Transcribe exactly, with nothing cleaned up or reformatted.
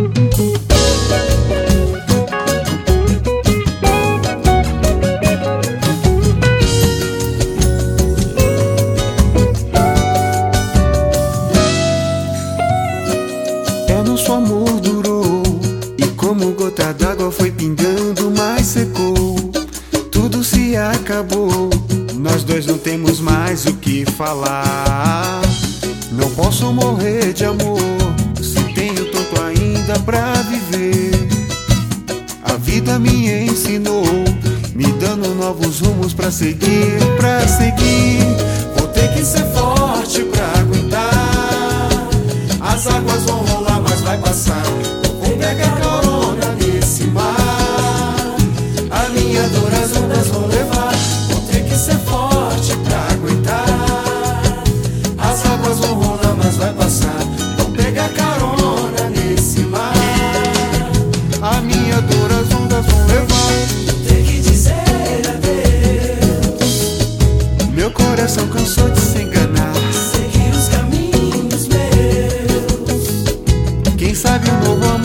É, nosso amor durou e como gota d'água foi pingando, mas secou. Tudo se acabou, nós dois não temos mais o que falar. Não posso morrer de amor se tenho tanto ainda pra viver. A vida me ensinou, me dando novos rumos pra seguir, pra seguir. Vou ter que ser forte pra aguentar. As águas vão rolar, mas vai passar. Vou pegar carona nesse mar. A minha dor as ondas vão levar. Vou ter que ser forte pra aguentar. As águas vão rolar, mas vai passar. Vou pegar carona nesse mar. A minha dor as ondas vão levar. Tem que dizer adeus. Meu coração cansou de se enganar. Seguir os caminhos meus. Quem sabe um novo